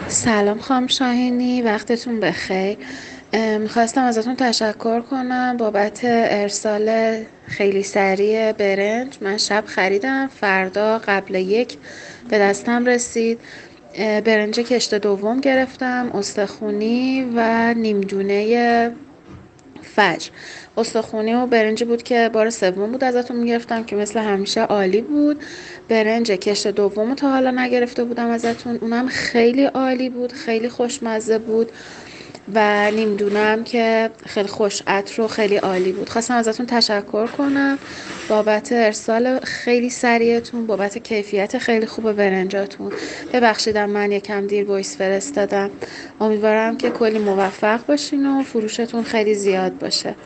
سلام خانم شاهینی، وقتتون بخیر. میخواستم ازتون تشکر کنم بابت ارسال خیلی سریع برنج. من شب خریدم، فردا قبل یک به دستم رسید. برنج کشت دوم گرفتم، استخونی و نیمدونه فجر. استخونی و برنجی بود که بار سوم بود ازتون میگرفتم که مثل همیشه عالی بود. برنج کشت دوم تا حالا نگرفته بودم ازتون، اونم خیلی عالی بود، خیلی خوشمزه بود. و نیمدونه هم که خیلی خوش عطر و خیلی عالی بود. خواستم ازتون تشکر کنم بابت ارسال خیلی سریعتون، بابت کیفیت خیلی خوب برنجاتون. ببخشیدم من یکم دیر وایس فرستادم. امیدوارم که کلی موفق باشین و فروشتون خیلی زیاد باشه.